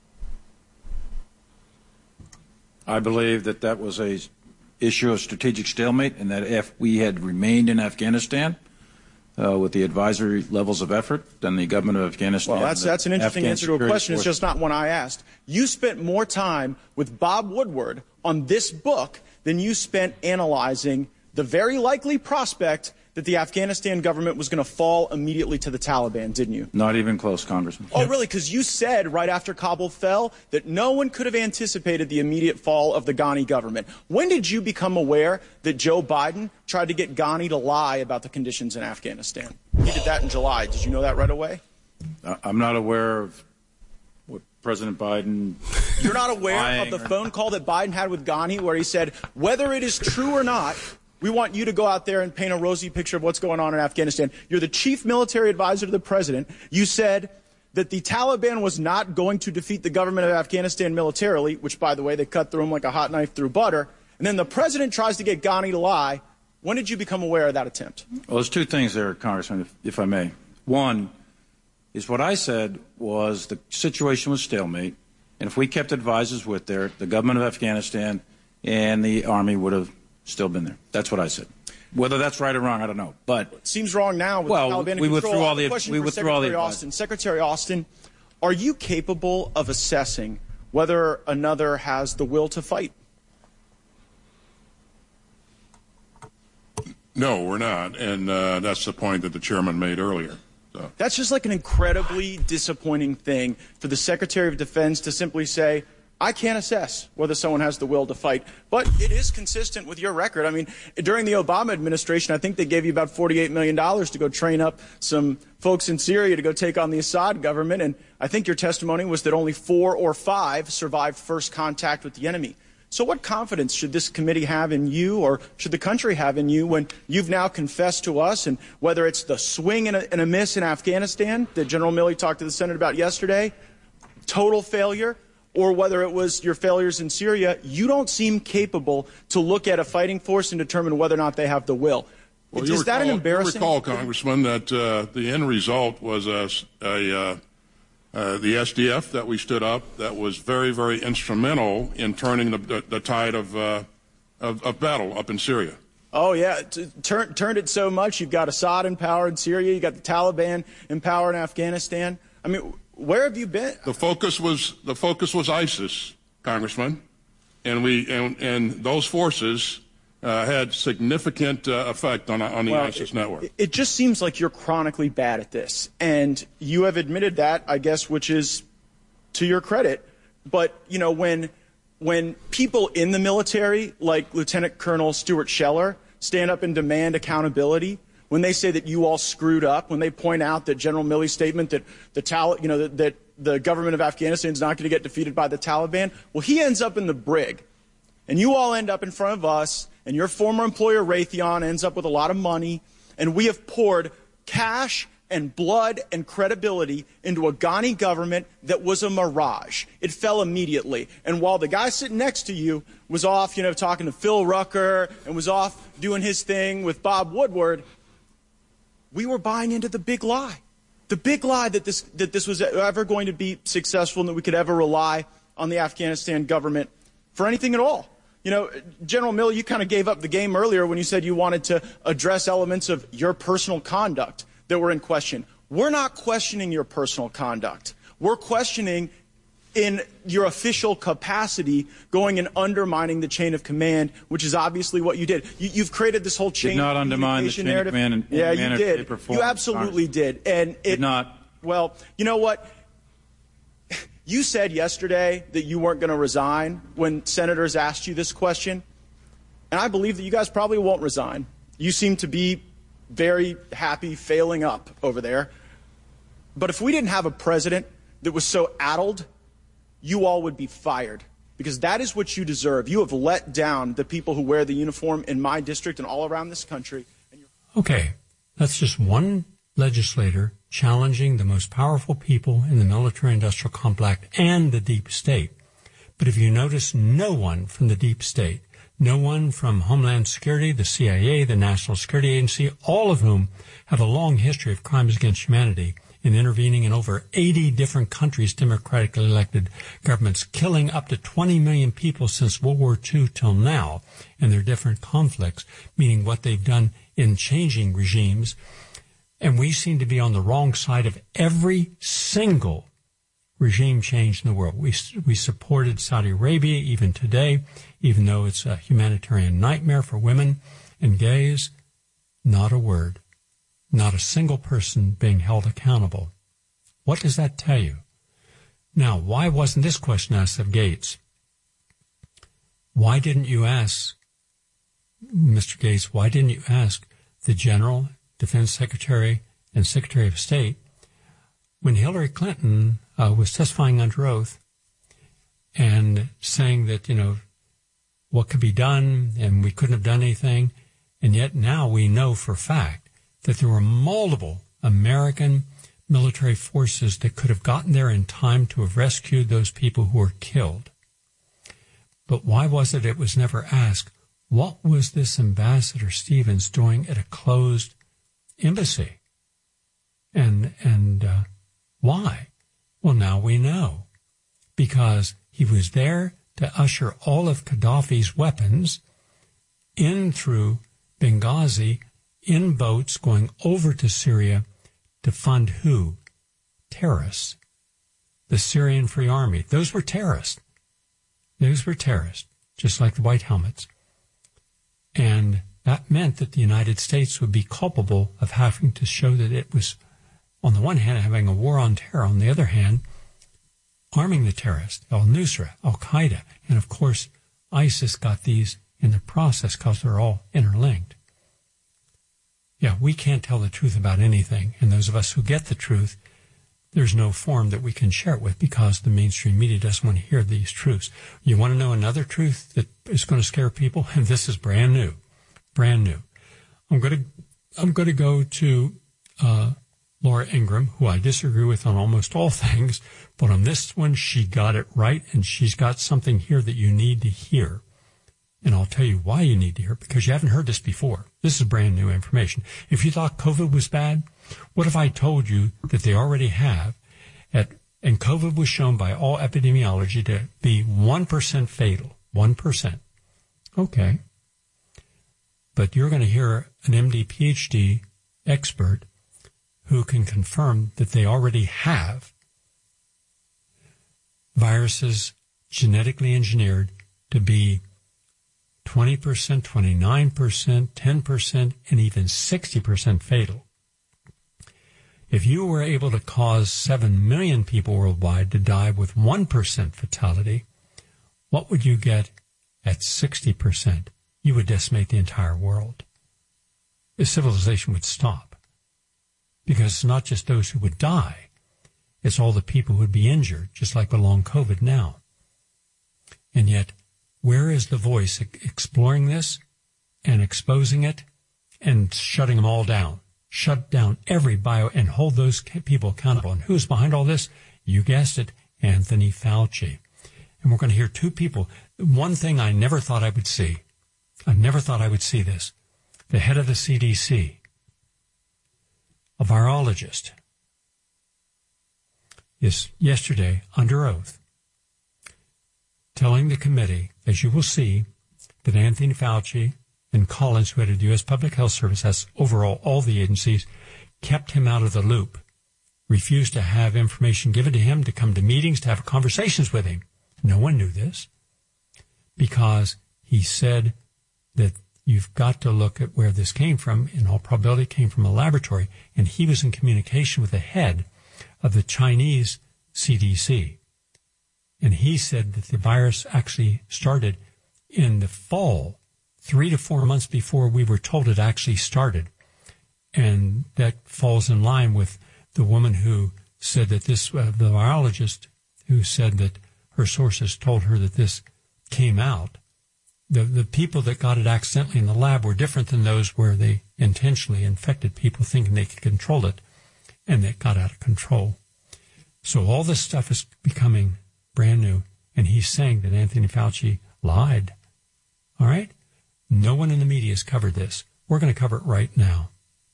I believe that that was a issue of strategic stalemate, and that if we had remained in Afghanistan uh, with the advisory levels of effort, then the government of Afghanistan... Well, that's, that's an interesting Afghan answer to a question. It's just not one I asked. You spent more time with Bob Woodward on this book than you spent analyzing the very likely prospect that the Afghanistan government was going to fall immediately to the Taliban, didn't you? Not even close, Congressman. Oh, really? Because you said right after Kabul fell that no one could have anticipated the immediate fall of the Ghani government. When did you become aware that Joe Biden tried to get Ghani to lie about the conditions in Afghanistan? He did that in July. Did you know that right away? I'm not aware of what President Biden... You're not aware of the phone call that Biden had with Ghani where he said, whether it is true or not, we want you to go out there and paint a rosy picture of what's going on in Afghanistan. You're the chief military advisor to the president. You said that the Taliban was not going to defeat the government of Afghanistan militarily, which, by the way, they cut through them like a hot knife through butter. And then the president tries to get Ghani to lie. When did you become aware of that attempt? Well, there's two things there, Congressman, if, if I may. One is what I said was the situation was stalemate, and if we kept advisors with there, the government of Afghanistan and the Army would have still been there. That's what I said. Whether that's right or wrong, I don't know. But it seems wrong now with well, the Taliban in we control. withdrew all the question we for withdrew all the Secretary Austin. Secretary Austin, are you capable of assessing whether another has the will to fight? No, we're not, and uh, that's the point that the chairman made earlier. So. That's just like an incredibly disappointing thing for the Secretary of Defense to simply say, I can't assess whether someone has the will to fight. But it is consistent with your record. I mean, during the Obama administration, I think they gave you about forty-eight million dollars to go train up some folks in Syria to go take on the Assad government. And I think your testimony was that only four or five survived first contact with the enemy. So what confidence should this committee have in you, or should the country have in you, when you've now confessed to us, and whether it's the swing and a, and a miss in Afghanistan that General Milley talked to the Senate about yesterday, total failure, or whether it was your failures in Syria, you don't seem capable to look at a fighting force and determine whether or not they have the will. Well, Is you that recall, an embarrassing... You recall, Congressman, that uh, the end result was a, a, uh, uh, the S D F that we stood up that was very, very instrumental in turning the, the, the tide of, uh, of, of battle up in Syria. Oh, yeah. T- turn, turned it so much. You've got Assad in power in Syria. You've got the Taliban in power in Afghanistan. I mean... Where have you been? The focus was the focus was ISIS, Congressman, and we and, and those forces uh, had significant uh, effect on on the well, ISIS it, network. It just seems like you're chronically bad at this, and you have admitted that, I guess, which is to your credit. But you know, when when people in the military, like Lieutenant Colonel Stuart Scheller, stand up and demand accountability, when they say that you all screwed up, when they point out that General Milley's statement that the Tal- you know that, that the government of Afghanistan is not going to get defeated by the Taliban, well, he ends up in the brig, and you all end up in front of us, and your former employer Raytheon ends up with a lot of money, and we have poured cash and blood and credibility into a Ghani government that was a mirage. It fell immediately. And while the guy sitting next to you was off, you know, talking to Phil Rucker and was off doing his thing with Bob Woodward, we were buying into the big lie. The big lie that this that this was ever going to be successful and that we could ever rely on the Afghanistan government for anything at all. You know, General Milley, you kind of gave up the game earlier when you said you wanted to address elements of your personal conduct that were in question. We're not questioning your personal conduct. We're questioning in your official capacity going and undermining the chain of command, which is obviously what you did. You, you've created this whole chain did not of undermine the chain narrative. of command in, in yeah, the manner you did. they performed. You absolutely did. And it did not. Well, you know what? You said yesterday that you weren't going to resign when senators asked you this question, and I believe that you guys probably won't resign. You seem to be very happy failing up over there. But if we didn't have a president that was so addled, you all would be fired, because that is what you deserve. You have let down the people who wear the uniform in my district and all around this country. And you're- Okay, that's just one legislator challenging the most powerful people in the military-industrial complex and the deep state. But if you notice, no one from the deep state, no one from Homeland Security, the C I A, the National Security Agency, all of whom have a long history of crimes against humanity in intervening in over eighty different countries' democratically elected governments, killing up to twenty million people since World War Two till now in their different conflicts, meaning what they've done in changing regimes. And we seem to be on the wrong side of every single regime change in the world. We we supported Saudi Arabia even today, even though it's a humanitarian nightmare for women and gays. Not a word. Not a single person being held accountable. What does that tell you? Now, why wasn't this question asked of Gates? Why didn't you ask, Mister Gates, why didn't you ask the General, Defense Secretary, and Secretary of State when Hillary Clinton uh, was testifying under oath and saying that, you know, what could be done and we couldn't have done anything, and yet now we know for a fact that there were multiple American military forces that could have gotten there in time to have rescued those people who were killed. But why was it it was never asked, what was this Ambassador Stevens doing at a closed embassy? And, and, uh, why? Well, now we know. Because he was there to usher all of Gaddafi's weapons in through Benghazi in boats going over to Syria to fund who? Terrorists. The Syrian Free Army. Those were terrorists. Those were terrorists, just like the white helmets. And that meant that the United States would be culpable of having to show that it was, on the one hand, having a war on terror, on the other hand, arming the terrorists, al-Nusra, al-Qaeda, and of course, ISIS got these in the process because they're all interlinked. Yeah, we can't tell the truth about anything, and those of us who get the truth, there's no form that we can share it with because the mainstream media doesn't want to hear these truths. You want to know another truth that is going to scare people? And this is brand new. Brand new. I'm going to, I'm going to go to, uh, Laura Ingraham, who I disagree with on almost all things, but on this one, she got it right, and she's got something here that you need to hear. And I'll tell you why you need to hear it, because you haven't heard this before. This is brand new information. If you thought COVID was bad, what if I told you that they already have, at, and COVID was shown by all epidemiology to be one percent fatal, one percent. Okay. But you're going to hear an M D, P H D expert who can confirm that they already have viruses genetically engineered to be twenty percent, twenty-nine percent, ten percent, and even sixty percent fatal. If you were able to cause seven million people worldwide to die with one percent fatality, what would you get at sixty percent? You would decimate the entire world. The civilization would stop. Because it's not just those who would die, it's all the people who would be injured, just like with long COVID now. And yet, where is the voice exploring this and exposing it and shutting them all down? Shut down every bio and hold those people accountable. And who's behind all this? You guessed it, Anthony Fauci. And we're going to hear two people. One thing I never thought I would see. I never thought I would see this. The head of the C D C, a virologist, is yesterday under oath telling the committee, as you will see, that Anthony Fauci and Collins, who headed the U S Public Health Service, has overall all the agencies, kept him out of the loop, refused to have information given to him, to come to meetings, to have conversations with him. No one knew this because he said that you've got to look at where this came from. In all probability, it came from a laboratory, and he was in communication with the head of the Chinese C D C. And he said that the virus actually started in the fall, three to four months before we were told it actually started. And that falls in line with the woman who said that this, uh, the virologist who said that her sources told her that this came out. The, the people that got it accidentally in the lab were different than those where they intentionally infected people thinking they could control it, and it got out of control. So all this stuff is becoming brand new, and he's saying that Anthony Fauci lied. All right? No one in the media has covered this. We're going to cover it right now.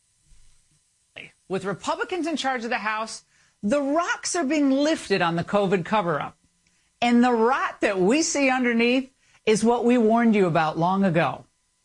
With Republicans in charge of the House, the rocks are being lifted on the COVID cover-up. And the rot that we see underneath is what we warned you about long ago.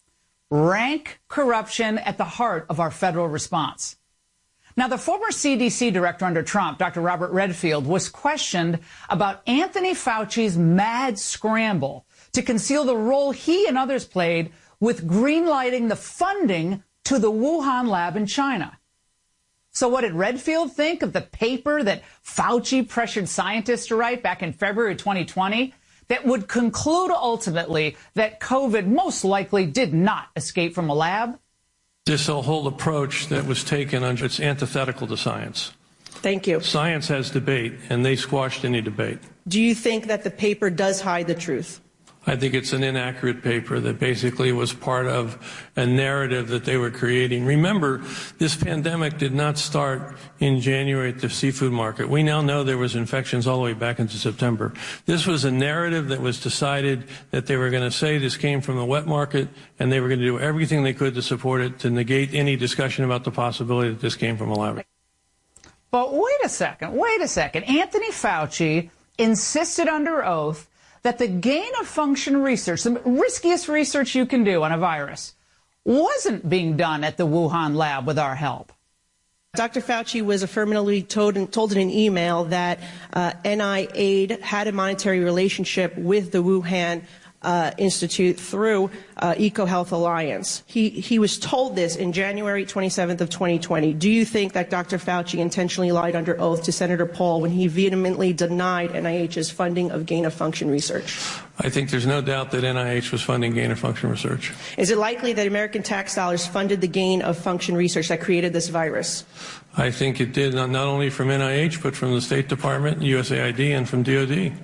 Rank corruption at the heart of our federal response. Now, the former C D C director under Trump, Doctor Robert Redfield, was questioned about Anthony Fauci's mad scramble to conceal the role he and others played with greenlighting the funding to the Wuhan lab in China. So what did Redfield think of the paper that Fauci pressured scientists to write back in February twenty twenty that would conclude ultimately that COVID most likely did not escape from a lab? This whole approach that was taken, under, it's antithetical to science. Thank you. Science has debate, and they squashed any debate. Do you think that the paper does hide the truth? I think it's an inaccurate paper that basically was part of a narrative that they were creating. Remember, this pandemic did not start in January at the seafood market. We now know there was infections all the way back into September. This was a narrative that was decided that they were going to say this came from the wet market, and they were going to do everything they could to support it, to negate any discussion about the possibility that this came from a lab. But wait a second, wait a second. Anthony Fauci insisted under oath that the gain-of-function research, the riskiest research you can do on a virus, wasn't being done at the Wuhan lab with our help. Doctor Fauci was affirmatively told in, told in an email that uh, N I A I D had a monetary relationship with the Wuhan uh, Institute through uh, EcoHealth Alliance. He, he was told this in January twenty-seventh of twenty twenty. Do you think that Doctor Fauci intentionally lied under oath to Senator Paul when he vehemently denied N I H's funding of gain-of-function research? I think there's no doubt that N I H was funding gain-of-function research. Is it likely that American tax dollars funded the gain-of-function research that created this virus? I think it did, not, not only from N I H, but from the State Department, U S A I D, and from D O D.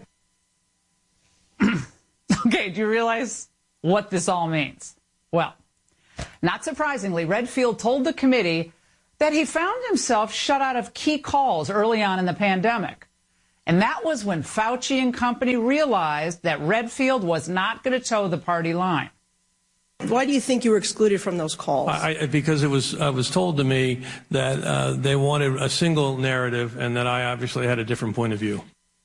Okay, do you realize what this all means? Well, not surprisingly, Redfield told the committee that he found himself shut out of key calls early on in the pandemic. And that was when Fauci and company realized that Redfield was not going to toe the party line. Why do you think you were excluded from those calls? I, because it was, uh, was told to me that uh, they wanted a single narrative and that I obviously had a different point of view.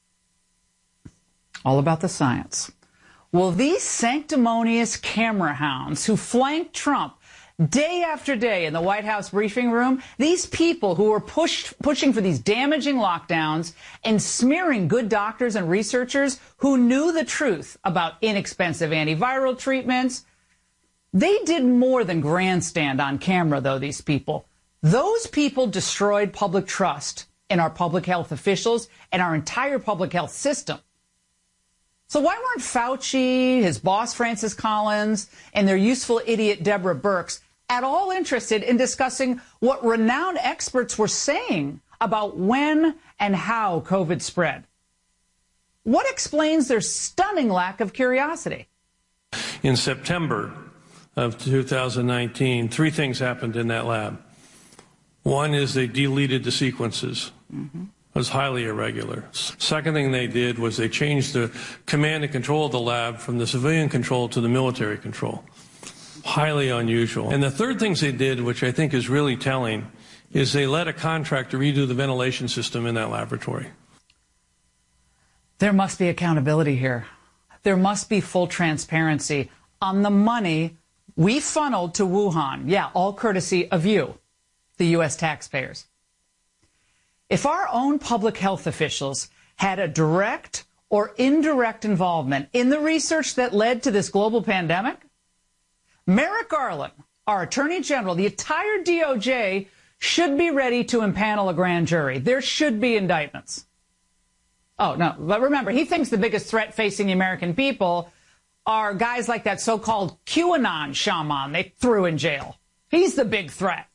All about the science. Well, these sanctimonious camera hounds who flanked Trump day after day in the White House briefing room, these people who were pushed, pushing for these damaging lockdowns and smearing good doctors and researchers who knew the truth about inexpensive antiviral treatments, they did more than grandstand on camera, though, these people. Those people destroyed public trust in our public health officials and our entire public health system. So why weren't Fauci, his boss Francis Collins, and their useful idiot Deborah Birx at all interested in discussing what renowned experts were saying about when and how COVID spread? What explains their stunning lack of curiosity? In September of two thousand nineteen, three things happened in that lab. One is they deleted the sequences. Mm-hmm. It was highly irregular. Second thing they did was they changed the command and control of the lab from the civilian control to the military control. Highly unusual. And the third things they did, which I think is really telling, is they let a contractor redo the ventilation system in that laboratory. There must be accountability here. There must be full transparency on the money we funneled to Wuhan. Yeah, all courtesy of you, the U S taxpayers. If our own public health officials had a direct or indirect involvement in the research that led to this global pandemic, Merrick Garland, our Attorney General, the entire D O J should be ready to impanel a grand jury. There should be indictments. Oh, no. But remember, he thinks the biggest threat facing the American people are guys like that so-called QAnon shaman they threw in jail. He's the big threat.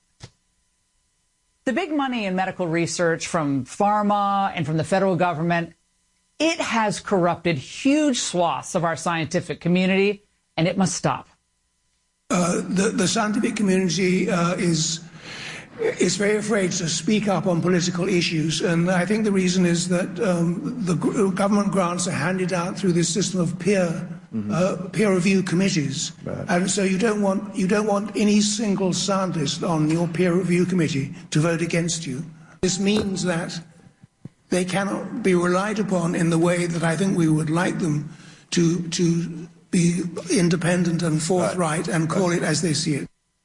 The big money in medical research from pharma and from the federal government, it has corrupted huge swaths of our scientific community, and it must stop. Uh, the, the scientific community uh, is is very afraid to speak up on political issues, and I think the reason is that um, the government grants are handed out through this system of peer mm-hmm. uh, peer review committees, right. And so you don't want you don't want any single scientist on your peer review committee to vote against you. This means that they cannot be relied upon in the way that I think we would like them to to be independent and forthright right. and call right. it as they see it.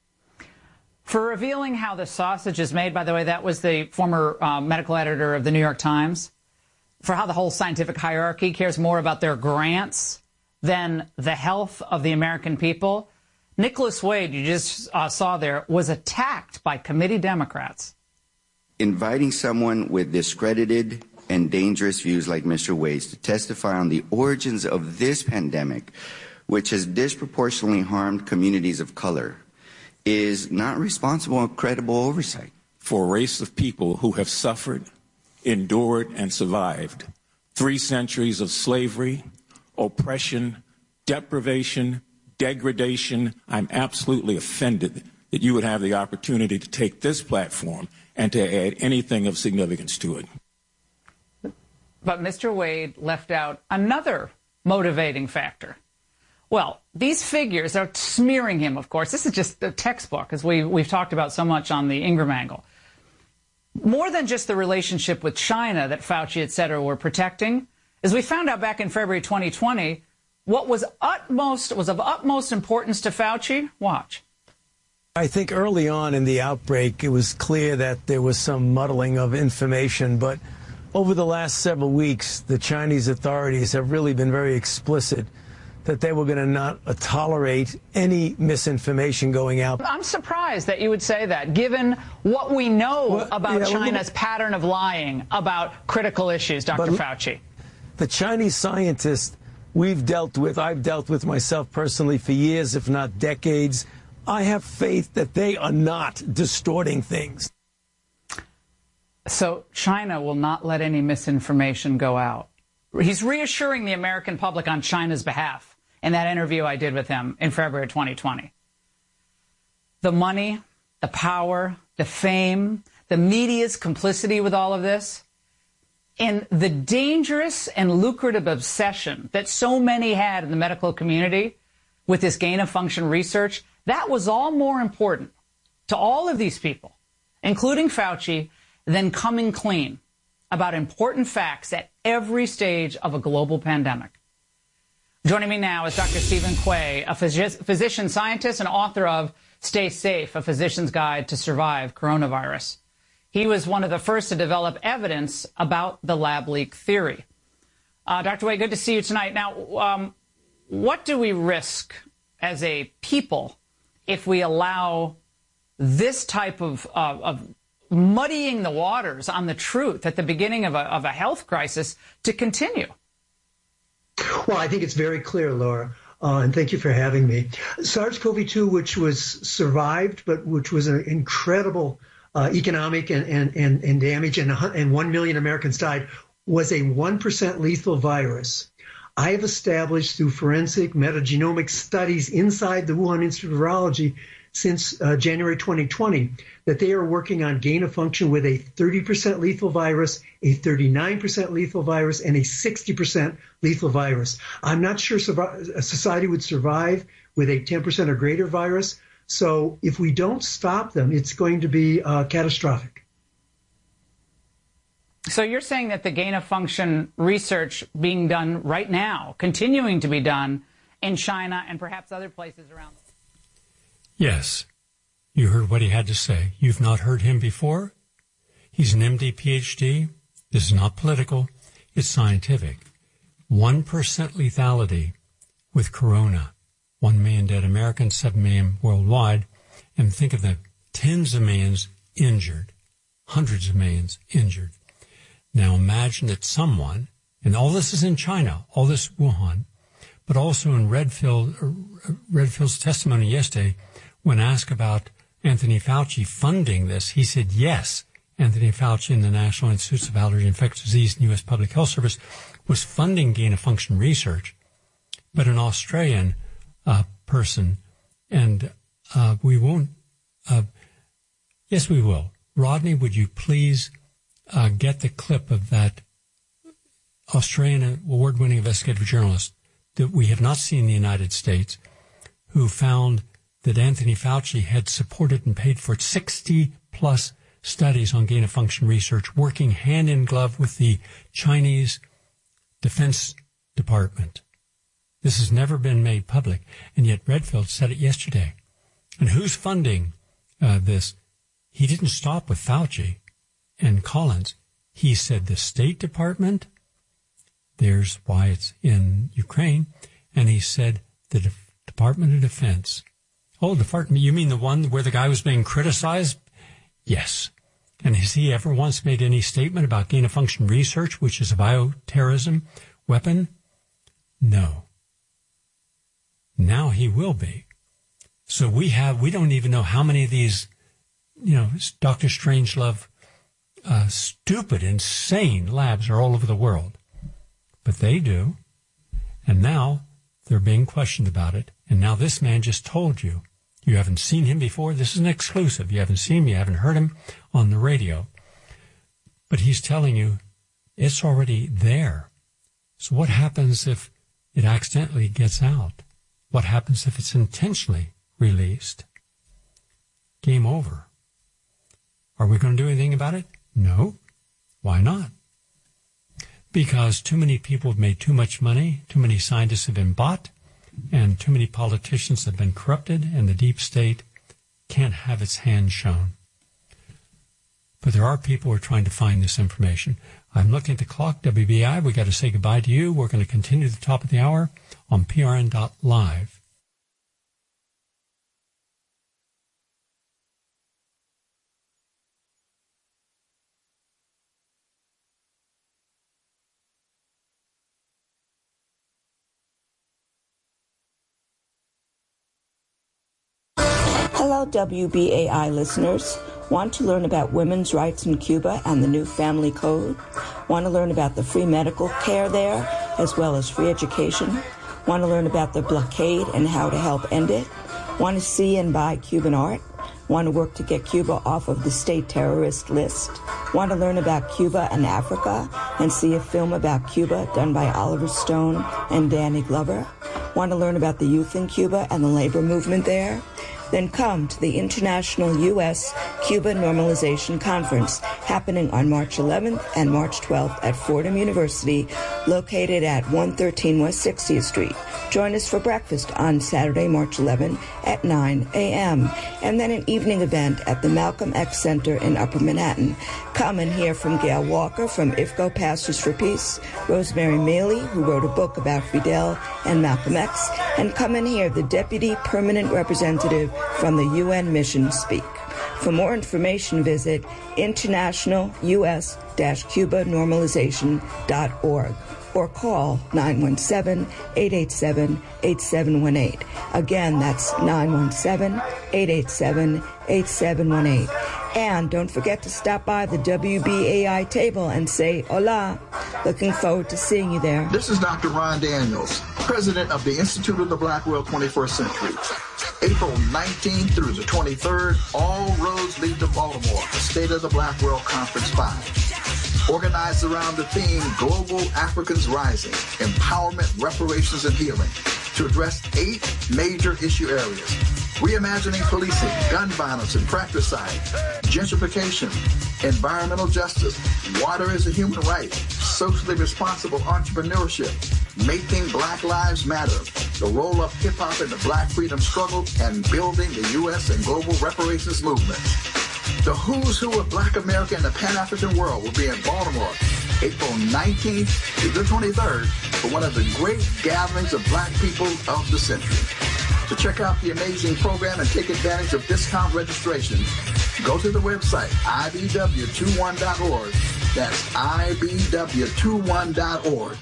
For revealing how the sausage is made, by the way, that was the former uh, medical editor of the New York Times, for how the whole scientific hierarchy cares more about their grants than the health of the American people. Nicholas Wade, you just uh, saw there, was attacked by committee Democrats. Inviting someone with discredited and dangerous views like Mister Wade's to testify on the origins of this pandemic, which has disproportionately harmed communities of color, is not responsible and credible oversight. For a race of people who have suffered, endured, and survived three centuries of slavery, oppression, deprivation, degradation, I'm absolutely offended that you would have the opportunity to take this platform and to add anything of significance to it. But Mister Wade left out another motivating factor. Well, these figures are smearing him, of course. This is just a textbook, as we, we've talked about so much on the Ingram angle. More than just the relationship with China that Fauci, et cetera, were protecting, as we found out back in February twenty twenty, what was utmost was of utmost importance to Fauci? Watch. I think early on in the outbreak, it was clear that there was some muddling of information, but over the last several weeks, the Chinese authorities have really been very explicit that they were going to not uh, tolerate any misinformation going out. I'm surprised that you would say that, given what we know well, about yeah, China's well, pattern of lying about critical issues, Doctor Fauci. The Chinese scientists we've dealt with, I've dealt with myself personally for years, if not decades. I have faith that they are not distorting things. So China will not let any misinformation go out. He's reassuring the American public on China's behalf in that interview I did with him in February twenty twenty. The money, the power, the fame, the media's complicity with all of this, and the dangerous and lucrative obsession that so many had in the medical community with this gain-of-function research, that was all more important to all of these people, including Fauci, than coming clean about important facts at every stage of a global pandemic. Joining me now is Doctor Stephen Quay, a phys- physician scientist and author of Stay Safe, A Physician's Guide to Survive Coronavirus. He was one of the first to develop evidence about the lab leak theory. Uh, Doctor Quay, good to see you tonight. Now, um, what do we risk as a people if we allow this type of, uh, of muddying the waters on the truth at the beginning of a, of a health crisis to continue? Well, I think it's very clear, Laura, uh, and thank you for having me. SARS CoV two, which was survived, but which was an incredible uh, economic and, and, and, and damage, and, and one million Americans died, was a one percent lethal virus. I have established through forensic metagenomic studies inside the Wuhan Institute of Virology since uh, January twenty twenty that they are working on gain of function with a thirty percent lethal virus, a thirty-nine percent lethal virus, and a sixty percent lethal virus. I'm not sure a society would survive with a ten percent or greater virus. So if we don't stop them, it's going to be uh, catastrophic. So you're saying that the gain of function research being done right now, continuing to be done in China and perhaps other places around the world? Yes. You heard what he had to say. You've not heard him before? He's an M D, P H D. This is not political. It's scientific. One percent lethality with corona. One million dead Americans, seven million worldwide. And think of the tens of millions injured. Hundreds of millions injured. Now imagine that someone And all this is in China, all this Wuhan, but also in Redfield, Redfield's testimony yesterday, when asked about Anthony Fauci funding this, he said, yes, Anthony Fauci and the National Institutes of Allergy and Infectious Disease and U S Public Health Service was funding gain-of-function research, but an Australian uh, person, and uh, we won't, uh, yes, we will. Rodney, would you please uh, get the clip of that Australian award-winning investigative journalist that we have not seen in the United States, who found that Anthony Fauci had supported and paid for sixty-plus studies on gain-of-function research, working hand-in-glove with the Chinese Defense Department. This has never been made public, and yet Redfield said it yesterday. And who's funding uh, this? He didn't stop with Fauci and Collins. He said the State Department, there's why it's in Ukraine, and he said the De- Department of Defense. Oh, Department, you mean the one where the guy was being criticized? Yes. And has he ever once made any statement about gain-of-function research, which is a bioterrorism weapon? No. Now he will be. So we have, we don't even know how many of these, you know, Doctor Strangelove, uh, stupid, insane labs are all over the world. But they do. And now they're being questioned about it. And now this man just told you. You haven't seen him before. This is an exclusive. You haven't seen him. You haven't heard him on the radio. But he's telling you it's already there. So what happens if it accidentally gets out? What happens if it's intentionally released? Game over. Are we going to do anything about it? No. Why not? Because too many people have made too much money, too many scientists have been bought, and too many politicians have been corrupted, and the deep state can't have its hand shown. But there are people who are trying to find this information. I'm looking at the clock, W B I. We've got to say goodbye to you. We're going to continue at the top of the hour on P R N dot live. Hello, W B A I listeners. Want to learn about women's rights in Cuba and the new family code? Want to learn about the free medical care there, as well as free education? Want to learn about the blockade and how to help end it? Want to see and buy Cuban art? Want to work to get Cuba off of the state terrorist list? Want to learn about Cuba and Africa and see a film about Cuba done by Oliver Stone and Danny Glover? Want to learn about the youth in Cuba and the labor movement there? Then come to the International U S Cuba Normalization Conference happening on March eleventh and March twelfth at Fordham University, located at one thirteen West sixtieth Street. Join us for breakfast on Saturday, March eleventh at nine a.m. and then an evening event at the Malcolm X Center in Upper Manhattan. Come and hear from Gail Walker from I F C O Pastors for Peace, Rosemary Mailey, who wrote a book about Fidel and Malcolm X, and come and hear the Deputy Permanent Representative from the U N mission speak. For more information, visit international u s dash cuba normalization dot org or call nine one seven, eight eight seven, eight seven one eight. Again, that's nine one seven, eight eight seven, eight seven one eight. And don't forget to stop by the W B A I table and say hola. Looking forward to seeing you there. This is Doctor Ron Daniels, president of the Institute of the Black World twenty-first Century. April nineteenth through the twenty-third, all roads lead to Baltimore, the State of the Black World Conference five. Organized around the theme Global Africans Rising, Empowerment, Reparations, and Healing, to address eight major issue areas: reimagining policing, gun violence and fratricide, gentrification, environmental justice, water as a human right, socially responsible entrepreneurship, making Black Lives Matter, the role of hip-hop in the Black freedom struggle, and building the U S and global reparations movement. The who's who of Black America and the Pan-African world will be in Baltimore, April nineteenth to the twenty-third, for one of the great gatherings of Black people of the century. To check out the amazing program and take advantage of discount registration, go to the website I B W twenty-one dot org That's I B W twenty-one dot org.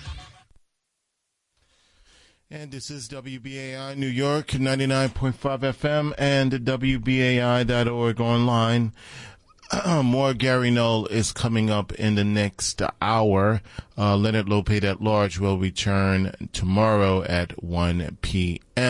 And this is W B A I New York, ninety-nine point five F M, and W B A I dot org online. Uh, more Gary Null is coming up in the next hour. Uh, Leonard Lopate at Large will return tomorrow at one p.m.